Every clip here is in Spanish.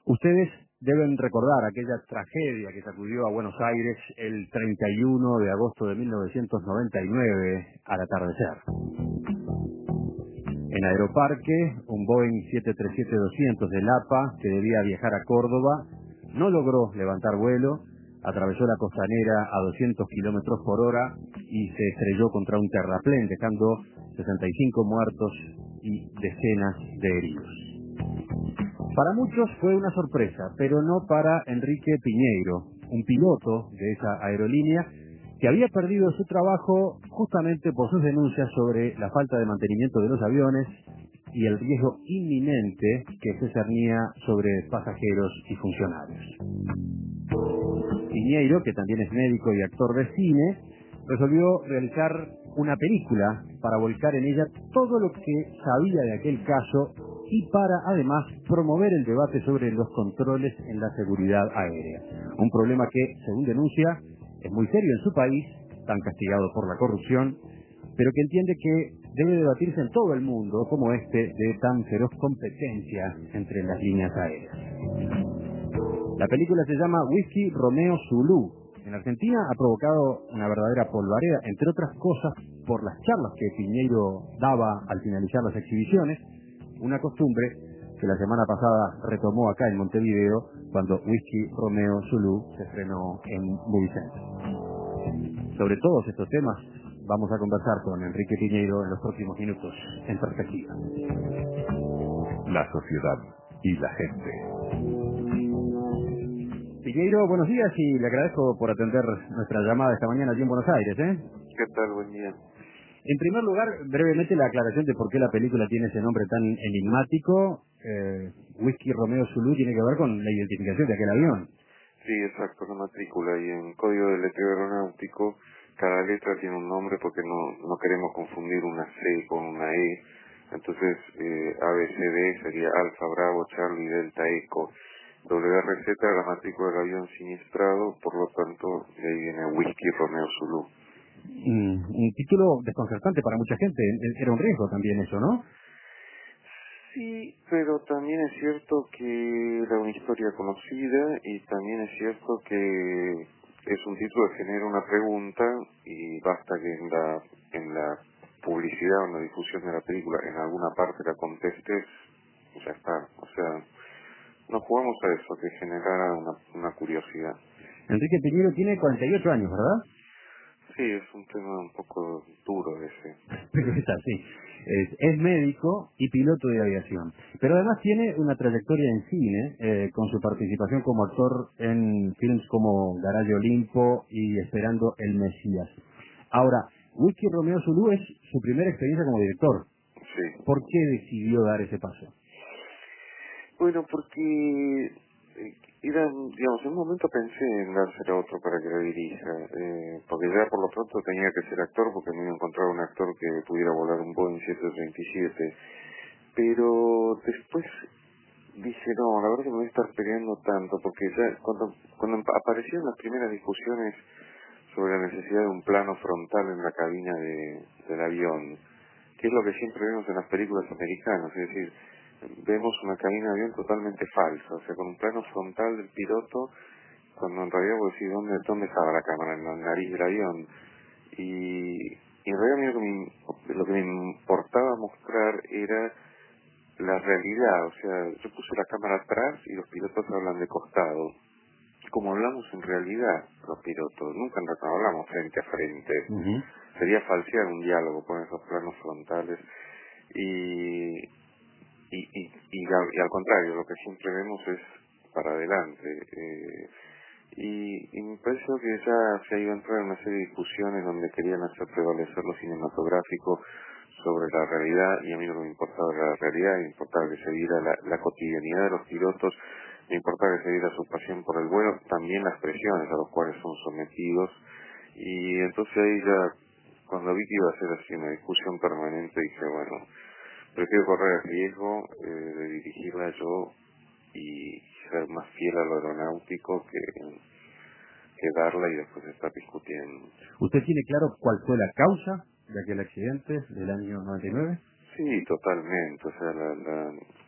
Ustedes deben recordar aquella tragedia que sacudió a Buenos Aires el 31 de agosto de 1999 al atardecer. En Aeroparque, un Boeing 737-200 del APA que debía viajar a Córdoba no logró levantar vuelo, atravesó la costanera a 200 kilómetros por hora y se estrelló contra un terraplén, dejando 65 muertos y decenas de heridos. Para muchos fue una sorpresa, pero no para Enrique Piñeiro, un piloto de esa aerolínea que había perdido su trabajo justamente por sus denuncias sobre la falta de mantenimiento de los aviones y el riesgo inminente que se cernía sobre pasajeros y funcionarios. Piñeiro, que también es médico y actor de cine, resolvió realizar una película para volcar en ella todo lo que sabía de aquel caso y para, además, promover el debate sobre los controles en la seguridad aérea. Un problema que, según denuncia, es muy serio en su país, tan castigado por la corrupción, pero que entiende que debe debatirse en todo el mundo como este de tan feroz competencia entre las líneas aéreas. La película se llama Whisky Romeo Zulu. En Argentina ha provocado una verdadera polvareda, entre otras cosas por las charlas que Piñeiro daba al finalizar las exhibiciones, una costumbre que la semana pasada retomó acá en Montevideo cuando Whisky Romeo Zulu se estrenó en Movie Center. Sobre todos estos temas vamos a conversar con Enrique Piñeiro en los próximos minutos en Perspectiva. La sociedad y la gente. Piñeiro, buenos días y le agradezco por atender nuestra llamada esta mañana allí en Buenos Aires. ¿Qué tal? Buen día. En primer lugar, brevemente la aclaración de por qué la película tiene ese nombre tan enigmático. Whisky Romeo Zulu tiene que ver con la identificación de aquel avión. Sí, exacto, la matrícula. Y en código de letreo aeronáutico, cada letra tiene un nombre porque no queremos confundir una C con una E. Entonces, ABCD sería Alfa, Bravo, Charlie, Delta, Eco. WRZ, la matrícula del avión siniestrado, por lo tanto, de ahí viene Whisky Romeo Zulu. Un título desconcertante para mucha gente. Era un riesgo también eso, ¿no? Sí, pero también es cierto que era una historia conocida y también es cierto que es un título que genera una pregunta y basta que en la publicidad o en la difusión de la película en alguna parte la contestes, ya está. O sea, nos jugamos a eso, que generara una curiosidad. Enrique Piñeiro tiene 48 años, ¿verdad? Sí, es un tema un poco duro ese. Pero es así. Es médico y piloto de aviación. Pero además tiene una trayectoria en cine, con su participación como actor en films como Garage Olimpo y Esperando el Mesías. Ahora, Whisky Romeo Zulu es su primera experiencia como director. Sí. ¿Por qué decidió dar ese paso? Bueno, porque digamos, en un momento pensé en dársela a otro para que la dirija, porque ya por lo pronto tenía que ser actor, porque me iba a encontrar un actor que pudiera volar un Boeing 737, pero después dije, no, la verdad que me voy a estar peleando tanto, porque ya cuando aparecieron las primeras discusiones sobre la necesidad de un plano frontal en la cabina del avión, que es lo que siempre vemos en las películas americanas, es decir, vemos una cabina de avión totalmente falsa, o sea, con un plano frontal del piloto, cuando en realidad vos decís, ¿dónde estaba la cámara? En la nariz del avión. Y en realidad lo que me importaba mostrar era la realidad, o sea, yo puse la cámara atrás y los pilotos hablan de costado. Como hablamos en realidad los pilotos, nunca nos hablamos frente a frente. Uh-huh. Sería falsear un diálogo con esos planos frontales. Y al contrario, lo que siempre vemos es para adelante. Y me pareció que ya se iba a entrar en una serie de discusiones donde querían hacer prevalecer lo cinematográfico sobre la realidad, y a mí no me importaba la realidad, me importaba que se viera la cotidianidad de los pilotos, me importaba que se viera su pasión por el vuelo, también las presiones a los cuales son sometidos. Y entonces ahí ya, cuando vi que iba a ser así una discusión permanente, dije, bueno, prefiero correr el riesgo de dirigirla yo y ser más fiel a lo aeronáutico que darla y después estar discutiendo. ¿Usted tiene claro cuál fue la causa de aquel accidente del año 99? Sí, totalmente. O sea,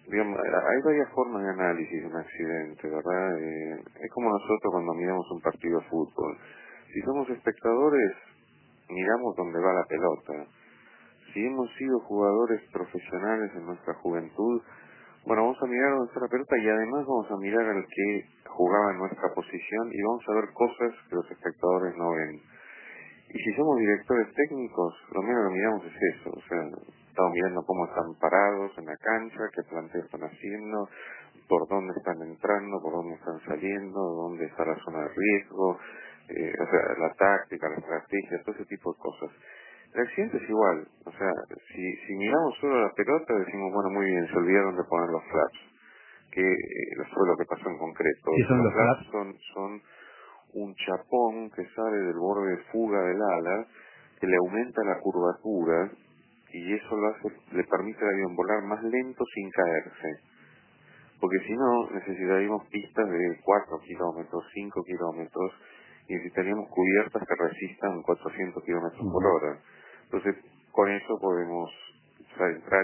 digamos, hay varias formas de análisis de un accidente, ¿verdad? Es como nosotros cuando miramos un partido de fútbol. Si somos espectadores, miramos dónde va la pelota. Si hemos sido jugadores profesionales en nuestra juventud, bueno, vamos a mirar dónde está la pelota y además vamos a mirar al que jugaba en nuestra posición y vamos a ver cosas que los espectadores no ven. Y si somos directores técnicos, lo menos que miramos es eso, o sea, estamos mirando cómo están parados en la cancha, qué planteo están haciendo, por dónde están entrando, por dónde están saliendo, dónde está la zona de riesgo, o sea, la táctica, la estrategia, todo ese tipo de cosas. El accidente es igual, o sea, si miramos solo la pelota decimos, bueno, muy bien, se olvidaron de poner los flaps, que fue lo que pasó en concreto. ¿Qué son Los los flaps flaps? son un chapón que sale del borde de fuga del ala, que le aumenta la curvatura y eso le permite al avión volar más lento sin caerse. Porque si no, necesitaríamos pistas de 4 kilómetros, 5 kilómetros, y necesitaríamos cubiertas que resistan 400 kilómetros por hora. Entonces, con eso podemos entrar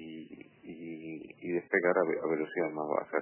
y despegar a velocidades más bajas.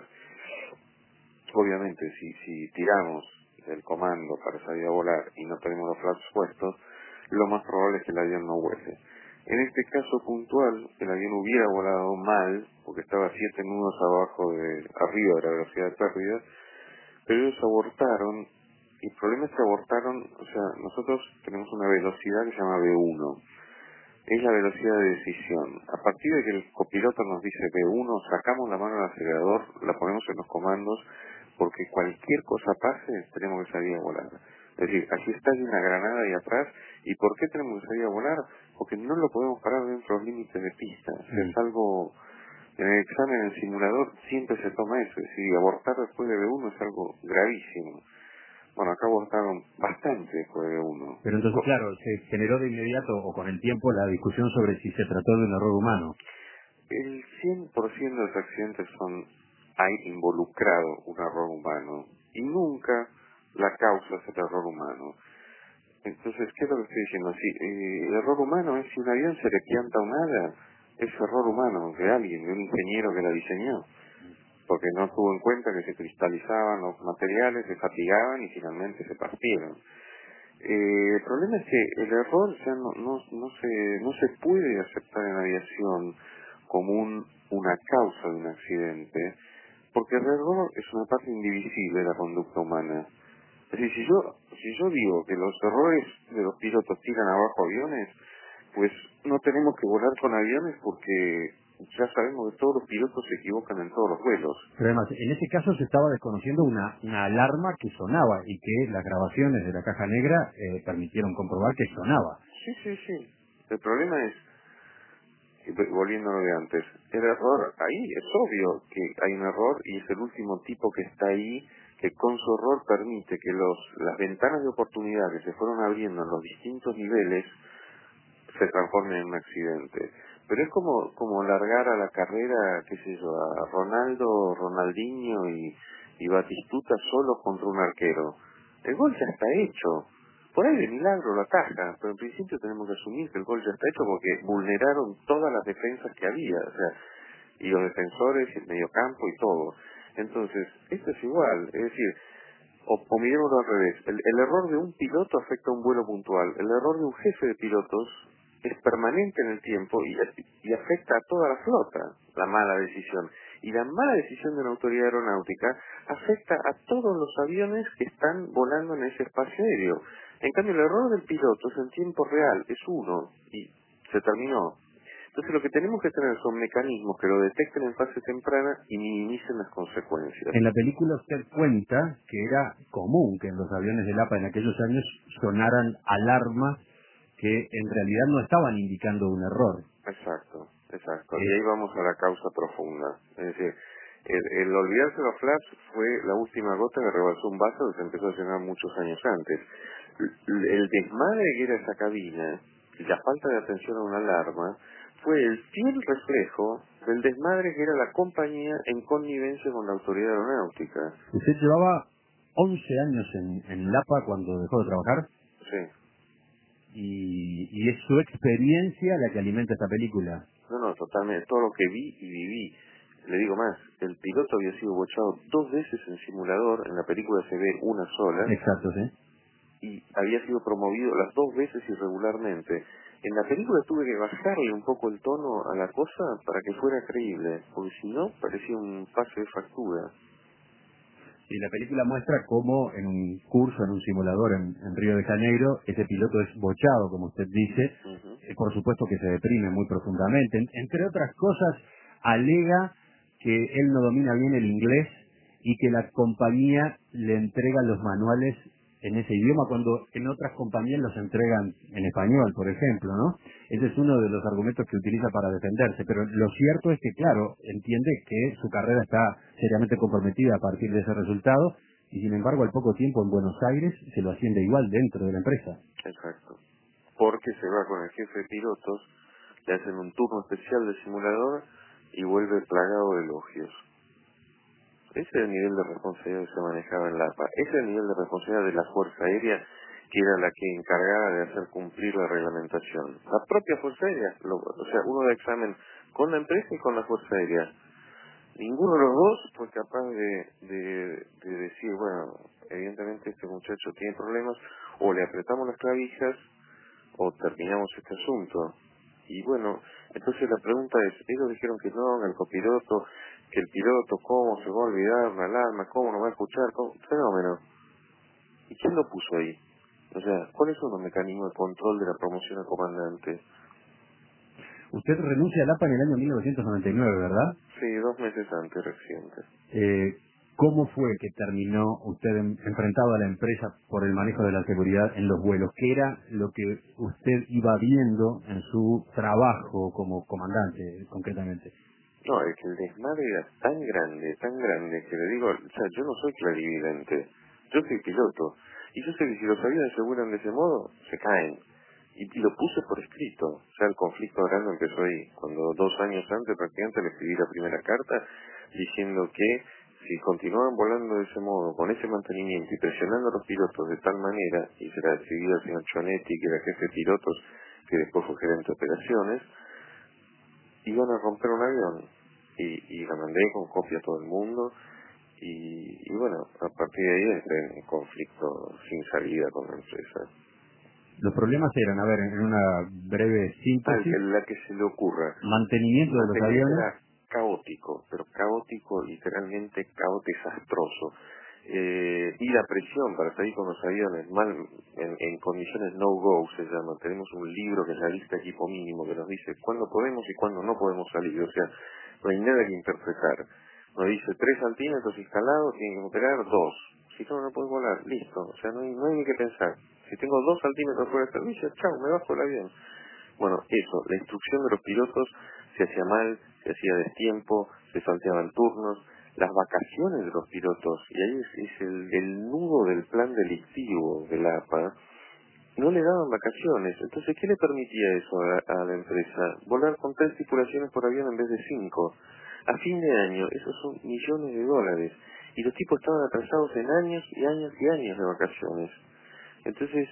Obviamente, si tiramos el comando para salir a volar y no tenemos los flaps puestos, lo más probable es que el avión no vuele. En este caso puntual, el avión hubiera volado mal, porque estaba 7 nudos arriba de la velocidad de pérdida, pero ellos abortaron, y el problema es que abortaron, o sea, nosotros tenemos una velocidad que se llama V1, es la velocidad de decisión. A partir de que el copiloto nos dice V1, sacamos la mano del acelerador, la ponemos en los comandos, porque cualquier cosa pase, tenemos que salir a volar. Es decir, aquí está hay una granada ahí atrás, ¿y por qué tenemos que salir a volar? Porque no lo podemos parar dentro de los límites de pista. O sea, es algo, en el examen, en el simulador, siempre se toma eso. Es decir, abortar después de B1 es algo gravísimo. Bueno, acá abortaron bastante después de B1. Pero entonces, claro, se generó de inmediato o con el tiempo la discusión sobre si se trató de un error humano. El 100% de los accidentes hay involucrado un error humano y nunca la causa es el error humano. Entonces, ¿qué es lo que estoy diciendo? Si el error humano es si un avión se le quianta un ala, es error humano de alguien, de un ingeniero que la diseñó, porque no tuvo en cuenta que se cristalizaban los materiales, se fatigaban y finalmente se partieron. El problema es que el error, o sea, no se puede aceptar en aviación como una causa de un accidente, porque el error es una parte indivisible de la conducta humana. Es decir, si yo digo que los errores de los pilotos tiran abajo aviones, pues no tenemos que volar con aviones porque ya sabemos que todos los pilotos se equivocan en todos los vuelos. Pero además, en ese caso se estaba desconociendo una alarma que sonaba y que las grabaciones de la caja negra permitieron comprobar que sonaba. Sí. El problema es, volviendo a lo de antes, el error ahí es obvio que hay un error y es el último tipo que está ahí que con su error permite que las ventanas de oportunidad que se fueron abriendo en los distintos niveles se transformen en un accidente. Pero es como largar a la carrera, qué sé yo, a Ronaldinho y Batistuta solos contra un arquero. El gol ya está hecho. Por ahí de milagro lo ataja, pero en principio tenemos que asumir que el gol ya está hecho porque vulneraron todas las defensas que había, o sea, y los defensores, y el mediocampo y todo. Entonces, esto es igual, es decir, o miremoslo al revés, el error de un piloto afecta a un vuelo puntual, el error de un jefe de pilotos es permanente en el tiempo y afecta a toda la flota, la mala decisión. Y la mala decisión de una autoridad aeronáutica afecta a todos los aviones que están volando en ese espacio aéreo. En cambio, el error del piloto es en tiempo real, es uno, y se terminó. Entonces lo que tenemos que tener son mecanismos que lo detecten en fase temprana y minimicen las consecuencias. En la película usted cuenta que era común que en los aviones del APA en aquellos años sonaran alarmas que en realidad no estaban indicando un error. Exacto. Y ahí vamos a la causa profunda. Es decir, el olvidarse de los flaps fue la última gota que rebalsó un vaso que se empezó a llenar muchos años antes. El desmadre que era esa cabina y la falta de atención a una alarma fue el fiel reflejo del desmadre que era la compañía en connivencia con la autoridad aeronáutica. ¿Usted llevaba 11 años en LAPA cuando dejó de trabajar? Sí. Y es su experiencia la que alimenta esta película. No, totalmente. Todo lo que vi y viví. le digo más, el piloto había sido bochado 2 veces en simulador, en la película se ve una sola, Exacto, sí. y había sido promovido las 2 veces irregularmente. En la película tuve que bajarle un poco el tono a la cosa para que fuera creíble, porque si no parecía un pase de factura. Y la película muestra cómo en un curso, en un simulador en Río de Janeiro, ese piloto es bochado, como usted dice. Por supuesto que se deprime muy profundamente. Entre otras cosas, alega que él no domina bien el inglés y que la compañía le entrega los manuales en ese idioma cuando en otras compañías los entregan en español, por ejemplo, ¿no? Ese es uno de los argumentos que utiliza para defenderse, pero lo cierto es que, claro, entiende que su carrera está seriamente comprometida a partir de ese resultado y, sin embargo, al poco tiempo en Buenos Aires se lo asciende igual dentro de la empresa. Exacto. Porque se va con el jefe de pilotos, le hacen un turno especial de simulador y vuelve plagado de elogios. Ese es el nivel de responsabilidad que se manejaba en la APA. Ese es el nivel de responsabilidad de la Fuerza Aérea, que era la que encargaba de hacer cumplir la reglamentación. La propia Fuerza Aérea, o sea, uno da examen con la empresa y con la Fuerza Aérea. Ninguno de los dos fue capaz de decir, bueno, evidentemente este muchacho tiene problemas, o le apretamos las clavijas, o terminamos este asunto. Y bueno, entonces la pregunta es, ellos dijeron que no, el copiloto, que el piloto, ¿cómo se va a olvidar una alarma? ¿Cómo no va a escuchar? ¿Cómo? Fenómeno. ¿Y quién lo puso ahí? O sea, ¿cuáles son los mecanismos de control de la promoción a comandante? Usted renuncia al APA en el año 1999, ¿verdad? Sí, 2 meses antes, reciente. ¿Cómo fue que terminó usted enfrentado a la empresa por el manejo de la seguridad en los vuelos? ¿Qué era lo que usted iba viendo en su trabajo como comandante, concretamente? No, es que el desmadre era tan grande, que le digo, o sea, yo no soy clarividente, yo soy piloto, y yo sé que si los aviones se vuelan de ese modo, se caen. Y lo puse por escrito, o sea, el conflicto grande empezó ahí, cuando 2 años antes prácticamente le escribí la primera carta diciendo que si continuaban volando de ese modo, con ese mantenimiento y presionando a los pilotos de tal manera, y se la escribí al señor Chonetti, que era jefe de pilotos, que después fue gerente de operaciones, iban a romper un avión. Y la mandé con copia a todo el mundo, y bueno, a partir de ahí entré en un conflicto sin salida con la empresa. Los problemas eran, a ver, en una breve síntesis, La que se le ocurra. mantenimiento de los aviones. Era caótico, pero caótico, literalmente desastroso. Y la presión para salir con los aviones mal en condiciones no-go se llama. Tenemos un libro que es la lista de equipo mínimo que nos dice cuándo podemos y cuándo no podemos salir. O sea, no hay nada que interpretar. Nos dice 3 centímetros instalados, tienen que operar 2. Si no, no puedes volar. Listo. O sea, no hay ni que pensar. Si tengo 2 centímetros fuera de servicio, chao, me bajo el avión. Bueno, eso, la instrucción de los pilotos se hacía mal, se hacía a destiempo, se salteaban turnos, las vacaciones de los pilotos, y ahí es el nudo del plan delictivo de la APA, no le daban vacaciones. Entonces, ¿qué le permitía eso a la empresa? Volar con 3 tripulaciones por avión en vez de 5. A fin de año, esos son millones de dólares. Y los tipos estaban atrasados en años y años y años de vacaciones. Entonces,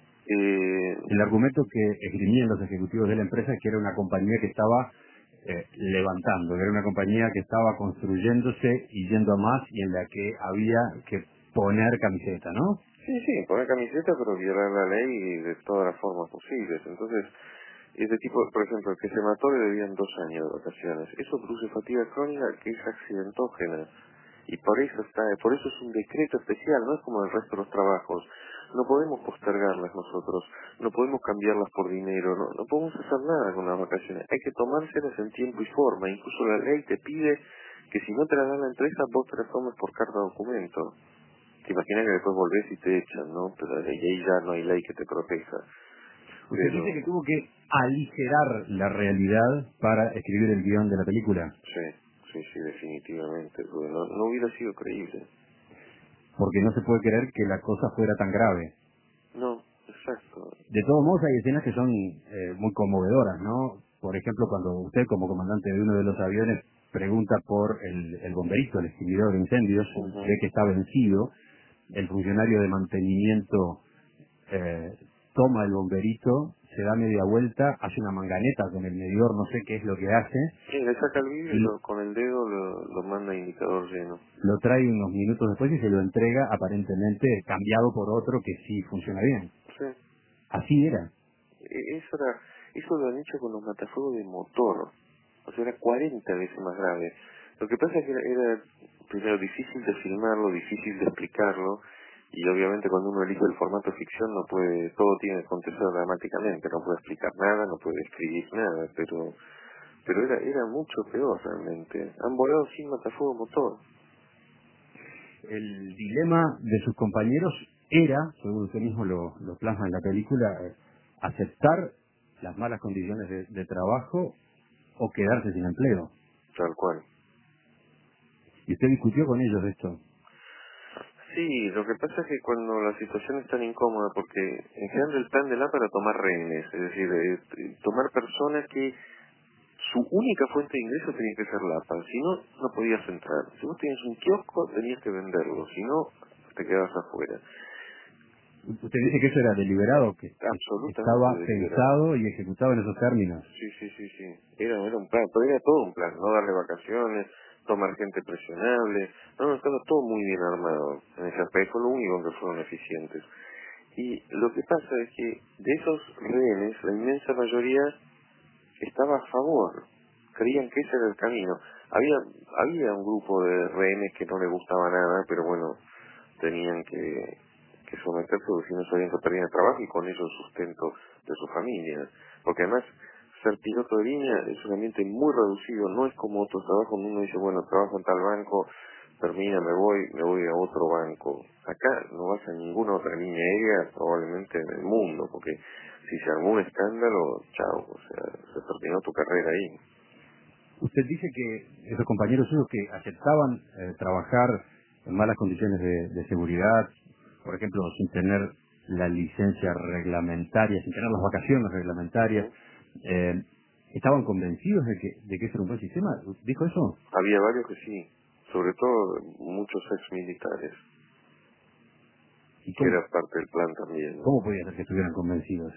El argumento que esgrimían los ejecutivos de la empresa es que era una compañía que estaba levantando, que era una compañía que estaba construyéndose y yendo a más y en la que había que poner camiseta, ¿no? sí, poner camiseta, pero violar la ley de todas las formas posibles. Entonces, ese tipo, por ejemplo, el que se mató le debían 2 años de vacaciones. Eso produce fatiga crónica que es accidentógena. Y por eso es un decreto especial, no es como el resto de los trabajos. No podemos postergarlas nosotros, no podemos cambiarlas por dinero, no podemos hacer nada con las vacaciones. Hay que tomárselas en tiempo y forma. Incluso la ley te pide que si no te las da la empresa, vos te las tomes por carta documento. Te imaginas que después volvés y te echan, ¿no? Pero ahí ya no hay ley que te proteja. Usted dice que tuvo que aligerar la realidad para escribir el guión de la película. Sí, definitivamente, porque no hubiera sido creíble. Porque no se puede creer que la cosa fuera tan grave. No, exacto. De todos modos, hay escenas que son muy conmovedoras, ¿no? Por ejemplo, cuando usted, como comandante de uno de los aviones, pregunta por el bomberito, el extinguidor de incendios, ve que está vencido, el funcionario de mantenimiento toma el bomberito, se da media vuelta, hace una manganeta con el medidor, no sé qué es lo que hace. Sí, le saca el vidrio y con el dedo lo manda a indicador lleno. Lo trae unos minutos después y se lo entrega aparentemente cambiado por otro que sí funciona bien. Sí. Así era. Eso lo han hecho con los matafuegos de motor. O sea, era 40 veces más grave. Lo que pasa es que era primero difícil de filmarlo, difícil de explicarlo, y obviamente cuando uno elige el formato ficción no puede, todo tiene que acontecer dramáticamente, no puede explicar nada, no puede escribir nada, pero era mucho peor realmente. Han volado sin matafuego motor. El dilema de sus compañeros era, según usted mismo lo plasma en la película, aceptar las malas condiciones de trabajo o quedarse sin empleo. Tal cual. ¿Y usted discutió con ellos de esto? Sí, lo que pasa es que cuando la situación es tan incómoda, porque en general el plan del APA era tomar rehenes, es decir, tomar personas que su única fuente de ingreso tenía que ser la APA, si no, no podías entrar. Si vos tenías un kiosco, tenías que venderlo, si no, te quedabas afuera. Usted dice que eso era deliberado, que estaba Absolutamente deliberado. pensado y ejecutado en esos términos. Sí. Era un plan, pero era todo un plan, no darle vacaciones, tomar gente presionable, no, estaba todo muy bien armado en ese aspecto, fue lo único que fueron eficientes. Y lo que pasa es que de esos rehenes, la inmensa mayoría estaba a favor, creían que ese era el camino. Había un grupo de rehenes que no les gustaba nada, pero bueno, tenían que someterse porque si no sabían que perdían el trabajo y con eso el sustento de su familia. Porque además, ser piloto de línea es un ambiente muy reducido, no es como otros trabajos donde uno dice, bueno, trabajo en tal banco, termina, me voy a otro banco. Acá no vas a ninguna otra línea aérea probablemente en el mundo, porque si se armó un escándalo, chao, o sea, se terminó tu carrera ahí. Usted dice que esos compañeros suyos que aceptaban trabajar en malas condiciones de seguridad, por ejemplo, sin tener la licencia reglamentaria, sin tener las vacaciones reglamentarias, ¿Sí? ¿estaban convencidos de que ese era un buen sistema? ¿Dijo eso? Había varios que sí, sobre todo muchos ex militares, ¿Y que era parte del plan también, ¿no? cómo podía ser que estuvieran convencidos?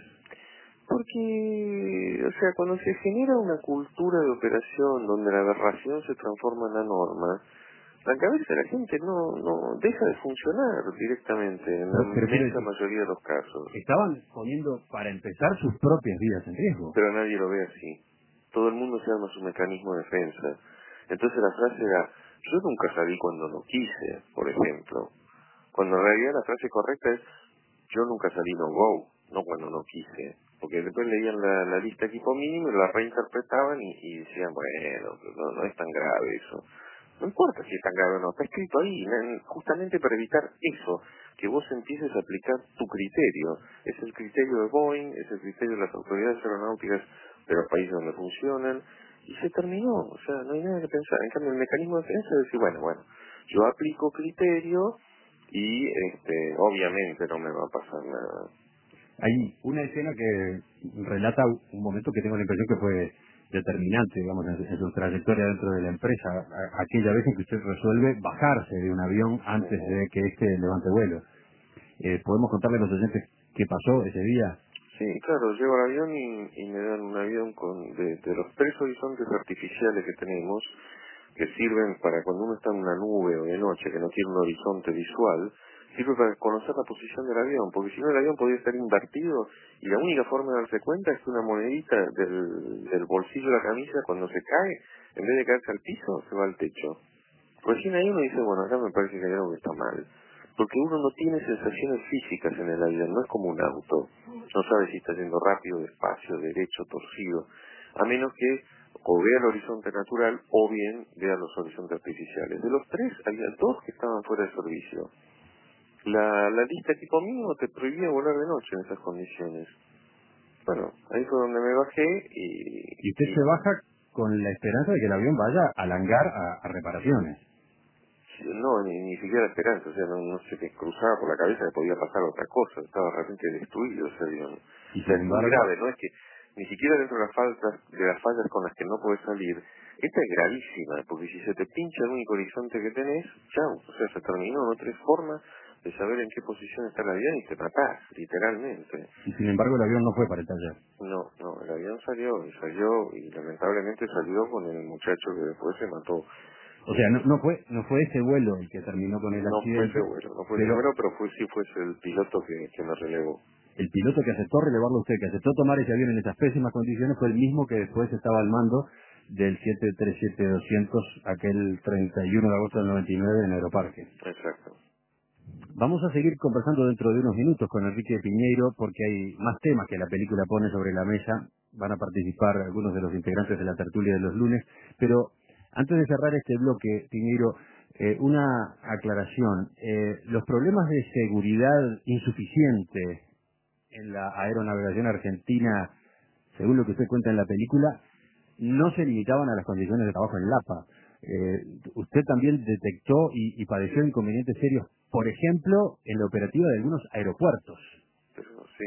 Porque, o sea, cuando se genera una cultura de operación donde la aberración se transforma en la norma, la cabeza de la gente no deja de funcionar directamente en la Pero quiero inmensa decir, mayoría de los casos. estaban poniendo para empezar sus propias vidas en riesgo. Pero nadie lo ve así. Todo el mundo se arma su mecanismo de defensa. Entonces la frase era, yo nunca salí cuando no quise, por ejemplo. Cuando en realidad la frase correcta es, yo nunca salí no go, no cuando no quise. Porque después leían la lista equipo mínimo y la reinterpretaban y decían, bueno, no es tan grave eso. No importa si es tan grave o no, está escrito ahí, justamente para evitar eso, que vos empieces a aplicar tu criterio. Es el criterio de Boeing, es el criterio de las autoridades aeronáuticas de los países donde funcionan, y se terminó, o sea, no hay nada que pensar. En cambio, el mecanismo de defensa es decir, bueno, yo aplico criterio y obviamente no me va a pasar nada. Hay una escena que relata un momento que tengo la impresión que fue determinante, digamos, en su trayectoria dentro de la empresa, aquella vez en que usted resuelve bajarse de un avión antes de que éste levante vuelo. ¿Podemos contarle a los oyentes qué pasó ese día? Sí, claro, llego al avión y me dan un avión de los 3 horizontes artificiales que tenemos, que sirven para cuando uno está en una nube o de noche, que no tiene un horizonte visual, sirve para conocer la posición del avión, porque si no el avión podría estar invertido y la única forma de darse cuenta es que una monedita del bolsillo de la camisa cuando se cae, en vez de caerse al piso, se va al techo. Recién ahí uno dice, bueno, acá me parece que hay algo que está mal. Porque uno no tiene sensaciones físicas en el avión, no es como un auto. No sabe si está yendo rápido, despacio, derecho, torcido. A menos que o vea el horizonte natural o bien vea los horizontes artificiales. De los 3, había 2 que estaban fuera de servicio. La lista tipo mínimo te prohibía volar de noche en esas condiciones. Bueno, ahí fue donde me bajé Y usted se baja con la esperanza de que el avión vaya al hangar a reparaciones. no, ni siquiera esperanza, o sea, no se te cruzaba por la cabeza que podía pasar otra cosa, estaba realmente destruido ese avión. Y O sea, sin es muy embargo, grave, no es que ni siquiera dentro de las fallas con las que no puedes salir, esta es gravísima, porque si se te pincha el único horizonte que tenés, chao, o sea, se terminó, no tenés forma de saber en qué posición está el avión y te matás, literalmente. Y sin embargo el avión no fue para el taller. No, el avión salió y lamentablemente salió con el muchacho que después se mató. O sea, no fue ese vuelo el que terminó con el accidente. No fue ese vuelo, pero sí fue el piloto que nos relevó. El piloto que aceptó relevarlo a usted, que aceptó tomar ese avión en esas pésimas condiciones, fue el mismo que después estaba al mando del 737-200 aquel 31 de agosto del 99 en Aeroparque. Exacto. Vamos a seguir conversando dentro de unos minutos con Enrique Piñeiro porque hay más temas que la película pone sobre la mesa. Van a participar algunos de los integrantes de la tertulia de los lunes, pero antes de cerrar este bloque, Piñeiro, una aclaración. Los problemas de seguridad insuficiente en la aeronavegación argentina, según lo que usted cuenta en la película, no se limitaban a las condiciones de trabajo en Lapa. Usted también detectó y padeció inconvenientes serios, por ejemplo, en la operativa de algunos aeropuertos. Pero sí,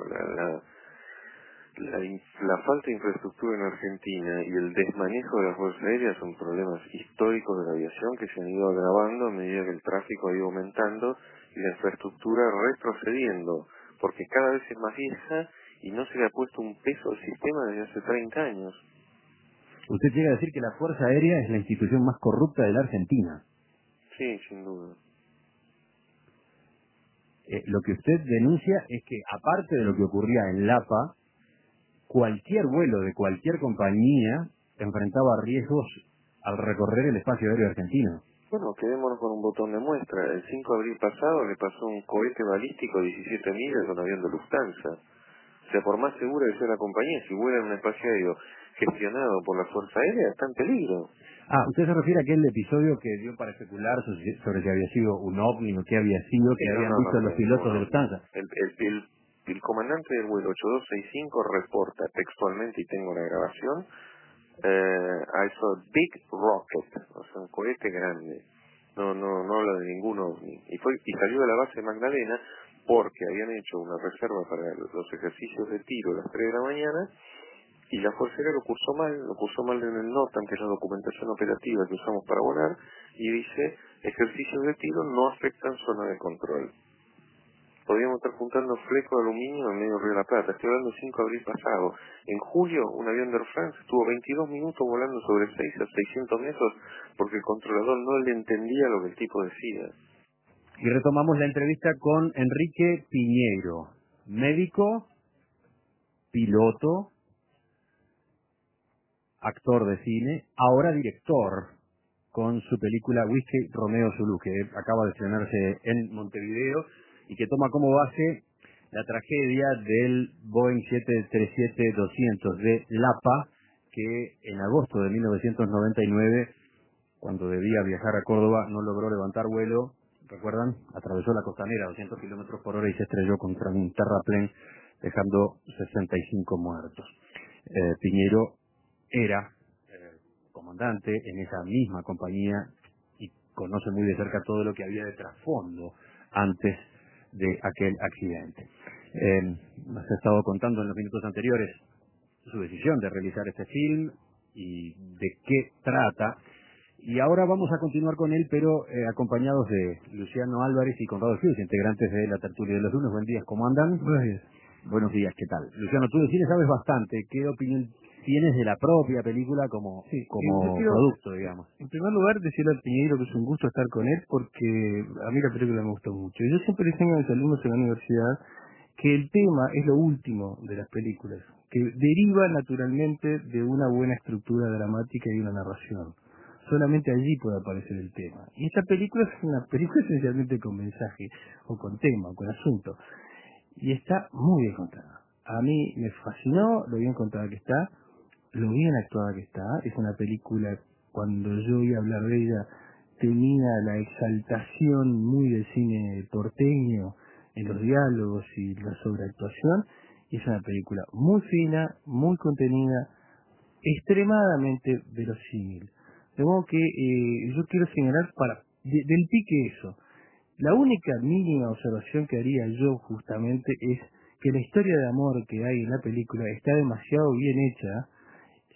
la falta de infraestructura en Argentina y el desmanejo de la Fuerza Aérea son problemas históricos de la aviación que se han ido agravando a medida que el tráfico ha ido aumentando y la infraestructura retrocediendo, porque cada vez es más vieja y no se le ha puesto un peso al sistema desde hace 30 años. Usted llega a decir que la Fuerza Aérea es la institución más corrupta de la Argentina. Sí, sin duda. Lo que usted denuncia es que, aparte de lo que ocurría en Lapa, cualquier vuelo de cualquier compañía enfrentaba riesgos al recorrer el espacio aéreo argentino. Bueno, quedémonos con un botón de muestra. El 5 de abril pasado le pasó un cohete balístico de 17 millas a un avión de Lufthansa. O sea, por más segura que sea la compañía, si vuela en un espacio aéreo gestionado por la Fuerza Aérea, está en peligro. Usted se refiere a aquel episodio que dio para especular sobre si había sido un ovni o qué había sido, que habían visto los pilotos de Lufthansa. El comandante del vuelo 8265 reporta textualmente, y tengo la grabación, I saw a big rocket, o sea, un cohete grande. No habla de ningún ovni. Y salió de la base de Magdalena porque habían hecho una reserva para los ejercicios de tiro a las 3 de la mañana y la Fuerza Aérea lo cursó mal en el NOTAM, que es la documentación operativa que usamos para volar, y dice, ejercicios de tiro no afectan zona de control. Podríamos estar juntando flecos de aluminio en medio del Río de la Plata. Estoy hablando del 5 de abril pasado. En julio, un avión de Air France estuvo 22 minutos volando sobre 6 a 600 metros porque el controlador no le entendía lo que el tipo decía. Y retomamos la entrevista con Enrique Piñeiro, médico, piloto, actor de cine, ahora director, con su película Whiskey Romeo Zulu, que acaba de estrenarse en Montevideo y que toma como base la tragedia del Boeing 737-200 de Lapa, que en agosto de 1999, cuando debía viajar a Córdoba, no logró levantar vuelo. ¿Recuerdan? Atravesó la costanera a 200 kilómetros por hora y se estrelló contra un terraplén, dejando 65 muertos. Piñeiro era comandante en esa misma compañía y conoce muy de cerca todo lo que había de trasfondo antes de aquel accidente. Nos ha estado contando en los minutos anteriores su decisión de realizar este film y de qué trata. Y ahora vamos a continuar con él, pero acompañados de Luciano Álvarez y Conrado Hughes, integrantes de la tertulia de los lunes. Buen día, ¿cómo andan? Buenos días. Buenos días, ¿qué tal? Luciano, tú de cine sabes bastante. ¿Qué opinión tienes de la propia película como producto, digamos? En primer lugar, decirle al Piñeiro que es un gusto estar con él porque a mí la película me gustó mucho. Yo siempre le enseño a mis alumnos en la universidad que el tema es lo último de las películas, que deriva naturalmente de una buena estructura dramática y una narración. Solamente allí puede aparecer el tema. Y esta película es una película esencialmente con mensaje, o con tema, o con asunto. Y está muy bien contada. A mí me fascinó lo bien contada que está, lo bien actuada que está. Es una película, cuando yo oí hablar de ella, tenía la exaltación muy del cine porteño en los diálogos y la sobreactuación. Y es una película muy fina, muy contenida, extremadamente verosímil. De modo que yo quiero señalar del pique eso. La única mínima observación que haría yo justamente es que la historia de amor que hay en la película está demasiado bien hecha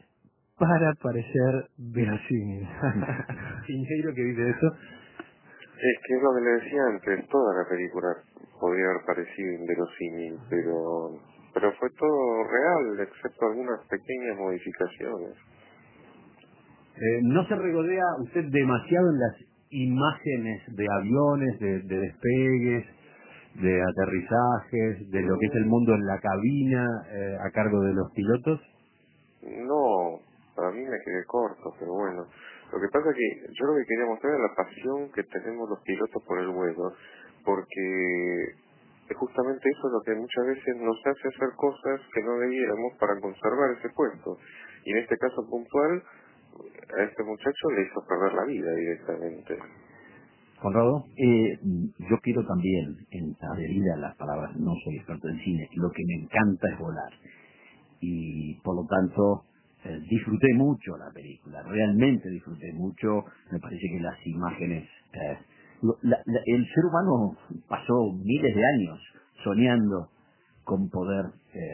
para parecer verosímil. Piñeiro, ¿qué dice eso? Es que es lo que le decía antes, toda la película podría haber parecido inverosímil, pero fue todo real, excepto algunas pequeñas modificaciones. ¿No se regodea usted demasiado en las imágenes de aviones, de despegues, de aterrizajes, de lo que es el mundo en la cabina a cargo de los pilotos? No, para mí me quedé corto, pero bueno. Lo que pasa es que yo lo que quería mostrar es la pasión que tenemos los pilotos por el vuelo, porque justamente eso es lo que muchas veces nos hace hacer cosas que no debiéramos para conservar ese puesto. Y en este caso puntual, a este muchacho le hizo perder la vida directamente. Conrado. Yo quiero también adherir a las palabras, no soy experto en cine, lo que me encanta es volar. Y por lo tanto, disfruté mucho la película, realmente disfruté mucho, me parece que las imágenes... el ser humano pasó miles de años soñando con poder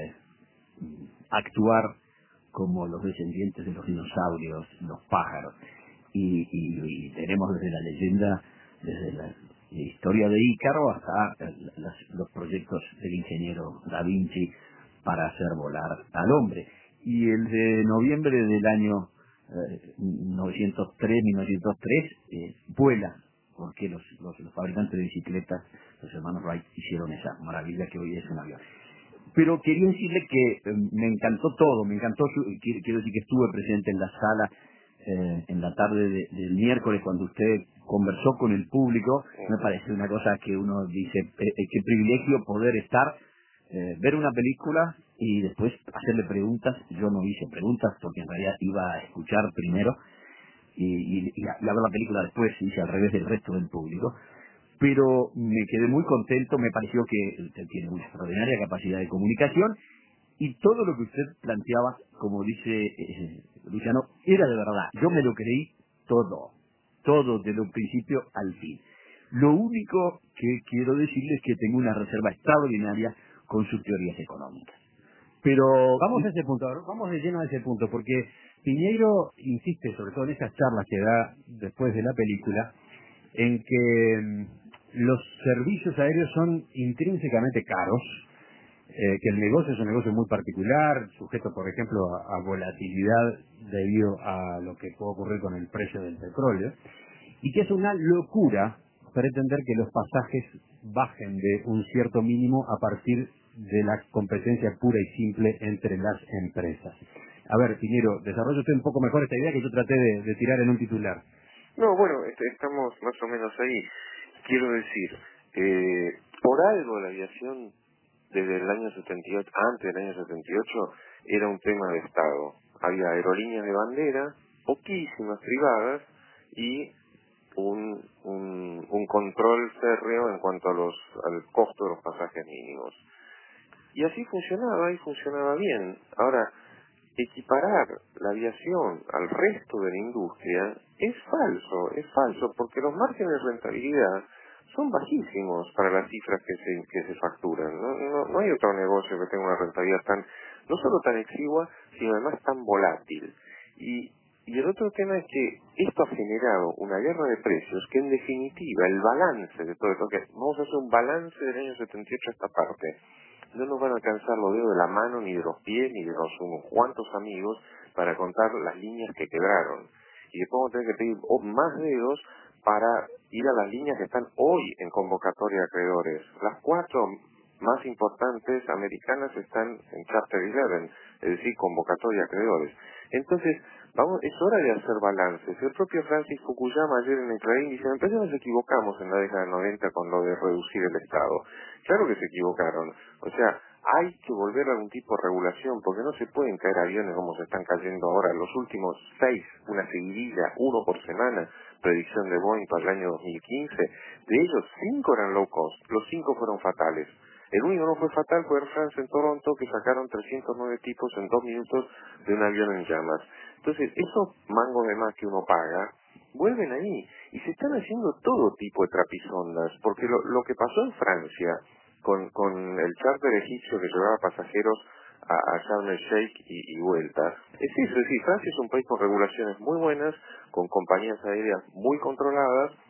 actuar como los descendientes de los dinosaurios, los pájaros. Y tenemos desde la leyenda, desde la historia de Ícaro hasta los proyectos del ingeniero Da Vinci para hacer volar al hombre. Y el de noviembre del año 1903 vuela, porque los fabricantes de bicicletas, los hermanos Wright, hicieron esa maravilla que hoy es un avión. Pero quería decirle que me encantó todo, quiero decir que estuve presente en la sala en la tarde del miércoles cuando usted conversó con el público. Me parece una cosa que uno dice, qué privilegio poder estar, ver una película y después hacerle preguntas. Yo no hice preguntas porque en realidad iba a escuchar primero y a ver la película después, hice al revés del resto del público. Pero me quedé muy contento, me pareció que usted tiene una extraordinaria capacidad de comunicación y todo lo que usted planteaba, como dice Luciano, era de verdad. Yo me lo creí todo desde un principio al fin. Lo único que quiero decirles es que tengo una reserva extraordinaria con sus teorías económicas. Pero vamos a ese punto, vamos de lleno a ese punto, porque Piñeiro insiste, sobre todo en esas charlas que da después de la película, en que los servicios aéreos son intrínsecamente caros, que el negocio es un negocio muy particular, sujeto, por ejemplo, a volatilidad debido a lo que puede ocurrir con el precio del petróleo, y que es una locura pretender que los pasajes bajen de un cierto mínimo a partir de la competencia pura y simple entre las empresas. A ver, Piñeiro, desarrolle usted un poco mejor esta idea que yo traté de tirar en un titular. No, bueno, estamos más o menos ahí. Quiero decir, por algo la aviación desde el año 78, antes del año 78, era un tema de Estado. Había aerolíneas de bandera, poquísimas privadas, y un control férreo en cuanto al costo de los pasajes mínimos. Y así funcionaba, y funcionaba bien. Ahora, equiparar la aviación al resto de la industria es falso, porque los márgenes de rentabilidad son bajísimos para las cifras que se facturan. No hay otro negocio que tenga una rentabilidad no solo tan exigua, sino además tan volátil. Y el otro tema es que esto ha generado una guerra de precios que en definitiva el balance de todo esto, que vamos a hacer un balance del año 78 a esta parte, no nos van a alcanzar los dedos de la mano, ni de los pies, ni de los unos cuantos amigos para contar las líneas que quebraron. Y después vamos a tener que pedir más dedos para ir a las líneas que están hoy en convocatoria de acreedores. Las 4 más importantes americanas están en Chapter 11, es decir, convocatoria de acreedores. Entonces, es hora de hacer balances. El propio Francis Fukuyama ayer en el Clarín dice, entonces nos equivocamos en la década del 90 con lo de reducir el Estado. Claro que se equivocaron. O sea, hay que volver a algún tipo de regulación, porque no se pueden caer aviones como se están cayendo ahora. Los últimos 6, una seguidilla, 1 por semana, predicción de Boeing para el año 2015. De ellos, 5 eran low cost, los 5 fueron fatales. El único no fue fatal fue Air France en Toronto, que sacaron 309 tipos en 2 minutos de un avión en llamas. Entonces, esos mangos de más que uno paga, vuelven ahí. Y se están haciendo todo tipo de trapisondas, porque lo que pasó en Francia, con el charter egipcio que llevaba pasajeros a Sharm el Sheikh y vuelta, es eso. Es decir, Francia es un país con regulaciones muy buenas, con compañías aéreas muy controladas,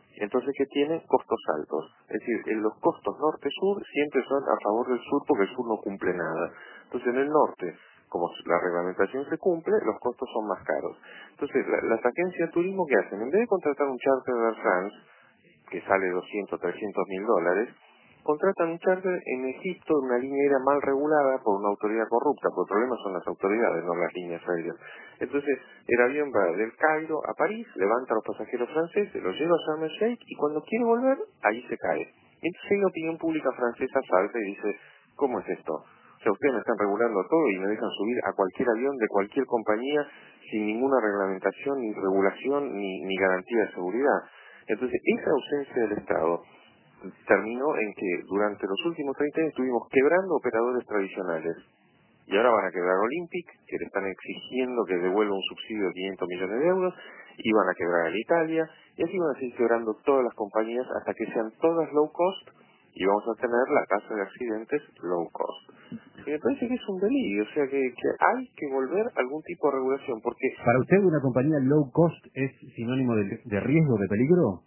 Entonces, ¿qué tiene? Costos altos. Es decir, los costos norte-sur siempre son a favor del sur porque el sur no cumple nada. Entonces, en el norte, como la reglamentación se cumple, los costos son más caros. Entonces, las agencias de turismo, ¿qué hacen? En vez de contratar un charter de Air France, que sale 200, 300 mil dólares, contratan un charter en Egipto de una línea aérea mal regulada por una autoridad corrupta, porque el problema son las autoridades, no las líneas aéreas. Entonces, el avión va del Cairo a París, levanta a los pasajeros franceses, los lleva a Sharm el Sheikh, y cuando quiere volver, ahí se cae. Entonces, la opinión pública francesa salta y dice, ¿cómo es esto? O sea, ustedes me están regulando todo y me dejan subir a cualquier avión de cualquier compañía sin ninguna reglamentación, ni regulación, ni garantía de seguridad. Entonces, esa ausencia del Estado terminó en que durante los últimos 30 años estuvimos quebrando operadores tradicionales. Y ahora van a quebrar Olympic, que le están exigiendo que devuelva un subsidio de 500 millones de euros, y van a quebrar a Italia, y así van a seguir quebrando todas las compañías hasta que sean todas low cost, y vamos a tener la tasa de accidentes low cost. Y me parece que es un delirio, o sea que hay que volver a algún tipo de regulación, porque ¿Para usted una compañía low cost es sinónimo de riesgo, de peligro?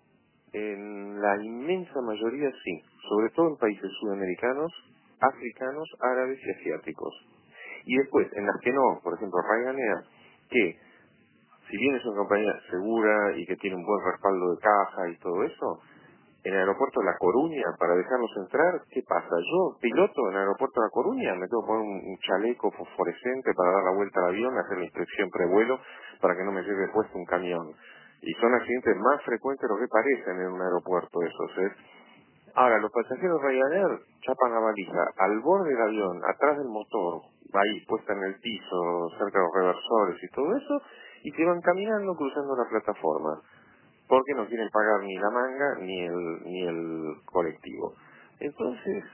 en la inmensa mayoría sí, sobre todo en países sudamericanos, africanos, árabes y asiáticos. Y después, en las que no, por ejemplo, Ryanair, que si bien es una compañía segura y que tiene un buen respaldo de caja y todo eso, en el aeropuerto de La Coruña, para dejarlos entrar, ¿qué pasa? Yo, piloto en el aeropuerto de La Coruña, me tengo que poner un chaleco fosforescente para dar la vuelta al avión, hacer la inspección prevuelo, para que no me lleve puesto un camión. Y son accidentes más frecuentes de lo que parecen en un aeropuerto esos, ¿eh? Ahora, los pasajeros Ryanair chapan la valija al borde del avión, atrás del motor, ahí puesta en el piso, cerca de los reversores y todo eso, y que van caminando cruzando la plataforma, porque no quieren pagar ni la manga ni el colectivo. Entonces,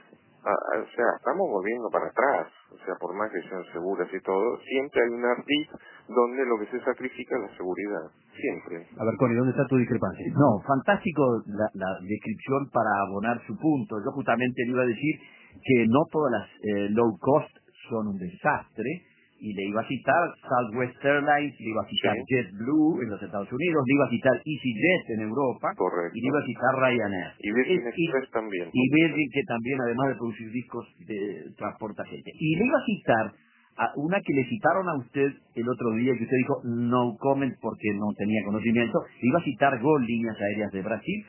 o sea, estamos volviendo para atrás, o sea, por más que sean seguras y todo, siempre hay un ardid donde lo que se sacrifica es la seguridad, siempre. A ver, Connie, ¿dónde está tu discrepancia? No, fantástico la descripción para abonar su punto. Yo justamente le iba a decir que no todas las low cost son un desastre, y le iba a citar Southwest Airlines, le iba a citar Sí. JetBlue en los Estados Unidos, le iba a citar EasyJet en Europa, Correcto. y le iba a citar Ryanair. Y Virgin Express también. Y Virgin, que también, además de producir discos, transporta gente. Y le iba a citar a una que le citaron a usted el otro día, que usted dijo no comment porque no tenía conocimiento. Le iba a citar Gol, Líneas Aéreas de Brasil,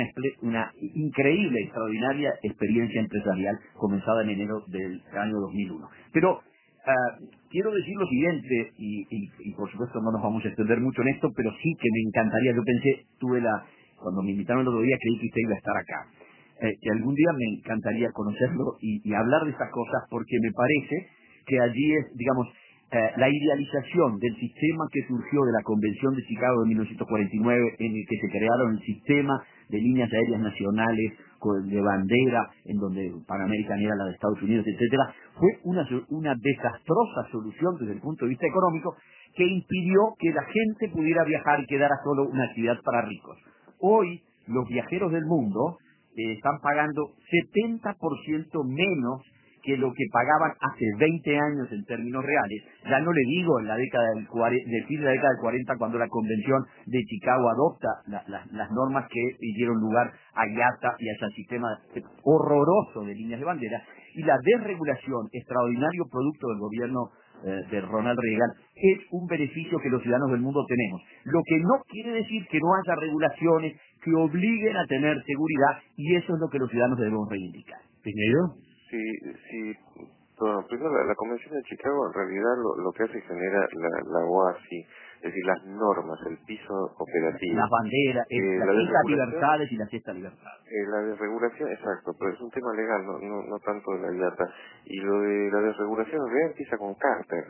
una increíble, extraordinaria experiencia empresarial comenzada en enero del año 2001. Pero quiero decir lo siguiente, y por supuesto no nos vamos a extender mucho en esto, pero sí que me encantaría, yo pensé, cuando me invitaron el otro día, creí que usted iba a estar acá. Que algún día me encantaría conocerlo y hablar de estas cosas, porque me parece que allí es, digamos, la idealización del sistema que surgió de la Convención de Chicago de 1949, en el que se crearon el sistema de líneas aéreas nacionales de bandera, en donde Pan American era la de Estados Unidos, etcétera, fue una desastrosa solución desde el punto de vista económico, que impidió que la gente pudiera viajar y quedara solo una actividad para ricos. Hoy, los viajeros del mundo están pagando 70% menos que lo que pagaban hace 20 años en términos reales. Ya no le digo en la década del fin de la década del 40, cuando la Convención de Chicago adopta las normas que dieron lugar a IATA y a ese sistema horroroso de líneas de bandera, y la desregulación, extraordinario producto del gobierno de Ronald Reagan, es un beneficio que los ciudadanos del mundo tenemos. Lo que no quiere decir que no haya regulaciones que obliguen a tener seguridad, y eso es lo que los ciudadanos debemos reivindicar. ¿Piñeiro? Sí, bueno, primero la Convención de Chicago en realidad lo que hace genera la OASI, es decir, las normas, el piso operativo. Las banderas, las quintas libertades y las sextas libertades. La desregulación, exacto, pero es un tema legal, no tanto de la IATA. Y lo de la desregulación en realidad empieza con Carter.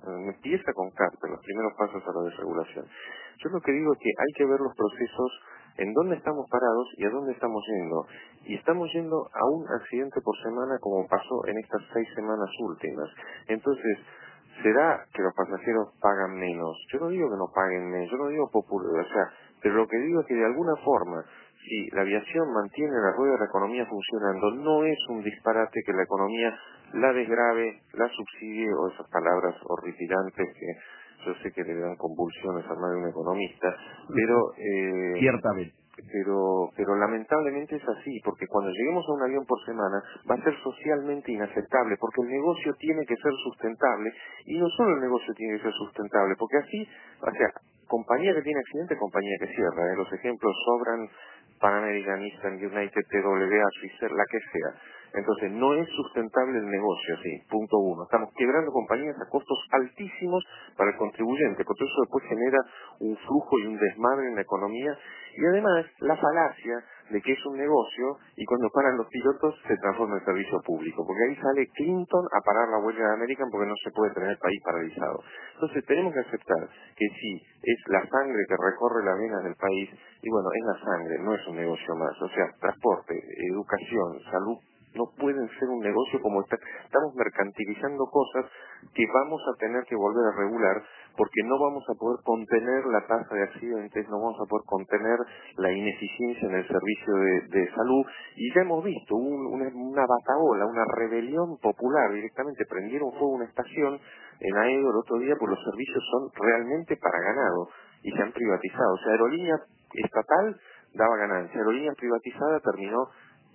Los primeros pasos a la desregulación. Yo lo que digo es que hay que ver los procesos, en dónde estamos parados y a dónde estamos yendo. Y estamos yendo a un accidente por semana como pasó en estas 6 semanas últimas. Entonces, ¿será que los pasajeros pagan menos? Yo no digo que no paguen menos, yo no digo pero lo que digo es que de alguna forma, si la aviación mantiene la rueda de la economía funcionando, no es un disparate que la economía la desgrave, la subsidie, o esas palabras horripilantes que yo sé que le dan convulsiones a más de un economista, pero Ciertamente. pero lamentablemente es así, porque cuando lleguemos a un avión por semana va a ser socialmente inaceptable, porque el negocio tiene que ser sustentable, y no solo el negocio tiene que ser sustentable, porque así, o sea, compañía que tiene accidente, compañía que cierra, los ejemplos sobran, Pan American, Eastern, United, TWA, Swissair, la que sea. Entonces, no es sustentable el negocio, sí, punto uno. Estamos quebrando compañías a costos altísimos para el contribuyente, porque eso después genera un flujo y un desmadre en la economía, y además la falacia de que es un negocio y cuando paran los pilotos se transforma en servicio público, porque ahí sale Clinton a parar la huelga de American porque no se puede tener el país paralizado. Entonces tenemos que aceptar que sí, es la sangre que recorre las venas del país, y bueno, es la sangre, no es un negocio más. O sea, transporte, educación, salud, no pueden ser un negocio como estamos mercantilizando cosas que vamos a tener que volver a regular, porque no vamos a poder contener la tasa de accidentes, no vamos a poder contener la ineficiencia en el servicio de salud, y ya hemos visto una batahola, una rebelión popular, directamente prendieron fuego una estación en Aedo el otro día, porque los servicios son realmente para ganado, y se han privatizado. O sea, aerolínea estatal daba ganancia, aerolínea privatizada terminó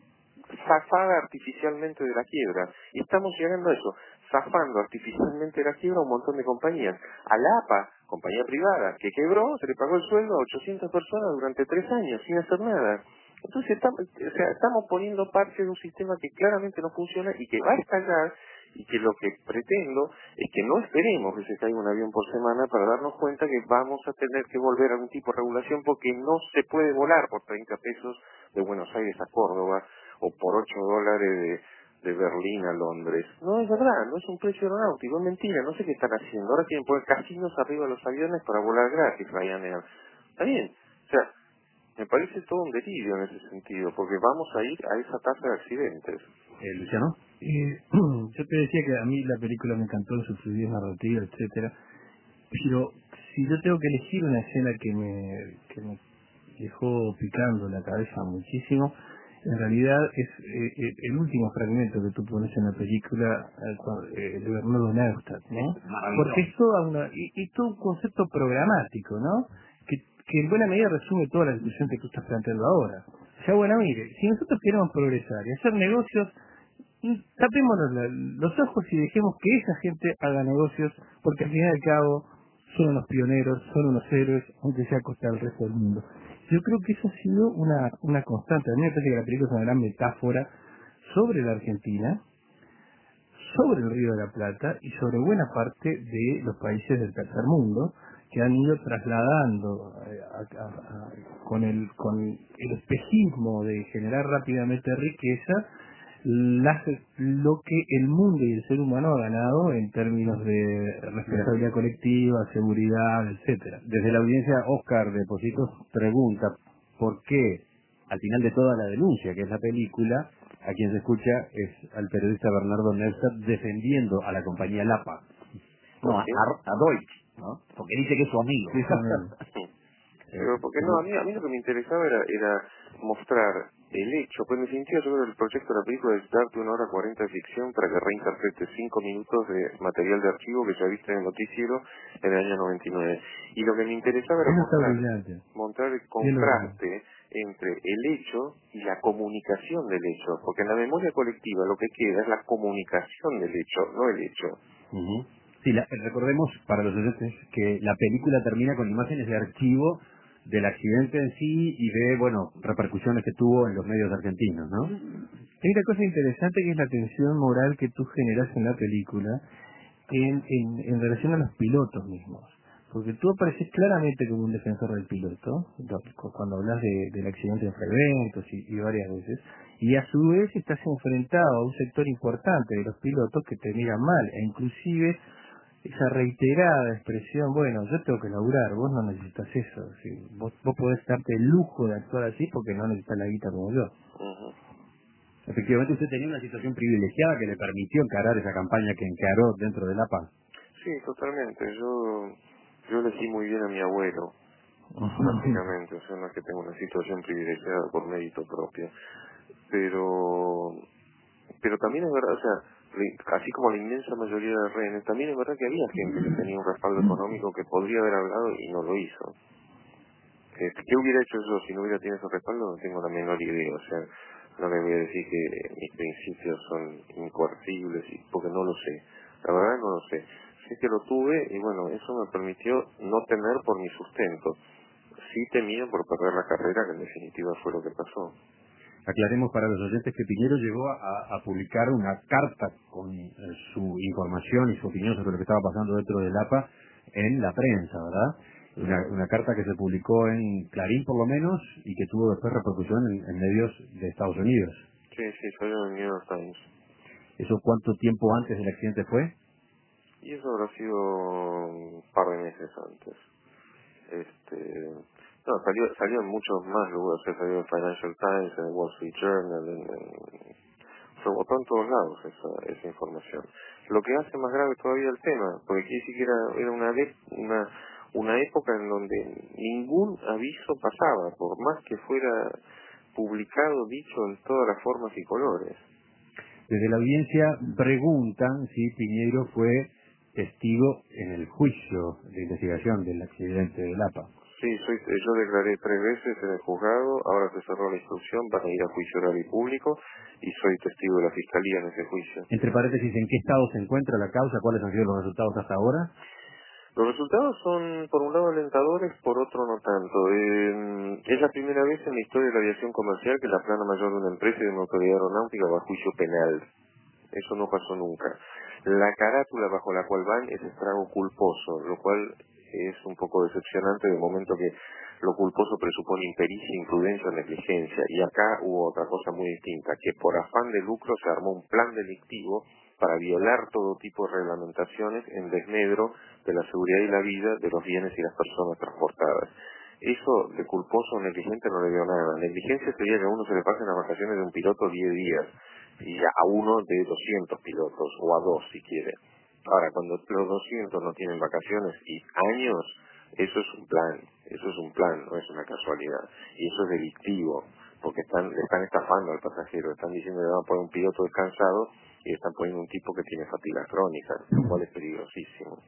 zafada artificialmente de la quiebra, y estamos llegando a eso, zafando artificialmente de la quiebra a un montón de compañías. A la APA, compañía privada, que quebró, se le pagó el sueldo a 800 personas durante 3 años sin hacer nada. Entonces estamos poniendo parte de un sistema que claramente no funciona y que va a estallar, y que lo que pretendo es que no esperemos que se caiga un avión por semana para darnos cuenta que vamos a tener que volver a algún tipo de regulación, porque no se puede volar por 30 pesos de Buenos Aires a Córdoba, o por $8 de Berlín a Londres. No es verdad, no es un precio aeronáutico, es mentira, no sé qué están haciendo. Ahora quieren poner casinos arriba de los aviones para volar gratis, Ryanair. Está bien, o sea, me parece todo un delirio en ese sentido, porque vamos a ir a esa tasa de accidentes. Luciano. Yo te decía que a mí la película me encantó en su fluidez narrativa, etcétera, pero si yo tengo que elegir una escena que me dejó picando la cabeza muchísimo, en realidad es el último fragmento que tú pones en la película, de Bernardo Neustadt, ¿no? Porque es todo un concepto programático, ¿no? Que en buena medida resume toda la discusión que tú estás planteando ahora. O sea, bueno, mire, si nosotros queremos progresar y hacer negocios, tapémonos los ojos y dejemos que esa gente haga negocios, porque al fin y al cabo son unos pioneros, son unos héroes, aunque sea a costa del resto del mundo. Yo creo que eso ha sido una constante. A mí me parece que la película es una gran metáfora sobre la Argentina, sobre el Río de la Plata y sobre buena parte de los países del tercer mundo, que han ido trasladando con el espejismo de generar rápidamente riqueza lo que el mundo y el ser humano ha ganado en términos de responsabilidad colectiva, seguridad, etcétera. Desde la audiencia, Oscar de Positos pregunta por qué, al final de toda la denuncia, que es la película, a quien se escucha es al periodista Bernardo Neustadt defendiendo a la compañía Lapa. No, a Deutsch, ¿no? Porque dice que es su amigo. Pero porque no, a mí lo que me interesaba era mostrar el hecho, pues en definitiva yo creo que el proyecto de la película es darte 1 hora 40 de ficción para que reinterpretes 5 minutos de material de archivo que ya viste en el noticiero en el año 99. Y lo que me interesaba era mostrar el contraste entre el hecho y la comunicación del hecho, porque en la memoria colectiva lo que queda es la comunicación del hecho, no el hecho. Sí, recordemos para los oyentes que la película termina con imágenes de archivo del accidente en sí y de, bueno, repercusiones que tuvo en los medios argentinos, ¿no? Hay una cosa interesante que es la tensión moral que tú generas en la película en relación a los pilotos mismos. Porque tú apareces claramente como un defensor del piloto, cuando hablas del accidente de Freventos y varias veces, y a su vez estás enfrentado a un sector importante de los pilotos que te miran mal, e inclusive esa reiterada expresión, bueno, yo tengo que laburar, vos no necesitas eso, ¿sí? vos podés darte el lujo de actuar así porque no necesitas la guita como yo. Efectivamente usted tenía una situación privilegiada que le permitió encarar esa campaña que encaró dentro de la paz. Sí, totalmente. Yo elegí muy bien a mi abuelo, básicamente, o sea, no es que tengo una situación privilegiada por mérito propio, pero también es verdad, o sea, así como la inmensa mayoría de rehenes, también es verdad que había gente que tenía un respaldo económico que podría haber hablado y no lo hizo. ¿Qué hubiera hecho yo si no hubiera tenido ese respaldo? No tengo la menor idea. O sea, no le voy a decir que mis principios son incoercibles, porque no lo sé. La verdad no lo sé. Sé que lo tuve y bueno, eso me permitió no temer por mi sustento. Sí temía por perder la carrera, que en definitiva fue lo que pasó. Aclaremos para los oyentes que Piñero llegó a publicar una carta con su información y su opinión sobre lo que estaba pasando dentro del APA en la prensa, ¿verdad? Una carta que se publicó en Clarín por lo menos y que tuvo después repercusión en medios de Estados Unidos. Sí, salió en el New York Times. ¿Eso cuánto tiempo antes del accidente fue? Y eso habrá sido un par de meses antes. No, salió en muchos más lugares. Salió en Financial Times, en Wall Street Journal, se botó en todos lados esa información. Lo que hace más grave todavía el tema, porque aquí sí que era una época en donde ningún aviso pasaba, por más que fuera publicado, dicho en todas las formas y colores. Desde la audiencia preguntan si Piñero fue testigo en el juicio de investigación del accidente del APA. Sí, yo declaré 3 veces en el juzgado, ahora se cerró la instrucción para ir a juicio oral y público y soy testigo de la fiscalía en ese juicio. Entre paréntesis, ¿en qué estado se encuentra la causa? ¿Cuáles han sido los resultados hasta ahora? Los resultados son, por un lado, alentadores, por otro no tanto. Es la primera vez en la historia de la aviación comercial que la plana mayor de una empresa y de una autoridad aeronáutica va a juicio penal. Eso no pasó nunca. La carátula bajo la cual van es estrago culposo, lo cual es un poco decepcionante de momento que lo culposo presupone impericia, imprudencia o negligencia. Y acá hubo otra cosa muy distinta, que por afán de lucro se armó un plan delictivo para violar todo tipo de reglamentaciones en desmedro de la seguridad y la vida de los bienes y las personas transportadas. Eso de culposo o negligente no le dio nada. Negligencia sería que a uno se le pasen las vacaciones de un piloto 10 días y a uno de 200 pilotos o a 2 si quiere. Ahora, cuando los 200 no tienen vacaciones y años, eso es un plan, no es una casualidad. Y eso es delictivo, porque le están estafando al pasajero, están diciendo que van a poner un piloto descansado y están poniendo un tipo que tiene fatigas crónicas, lo cual es peligrosísimo.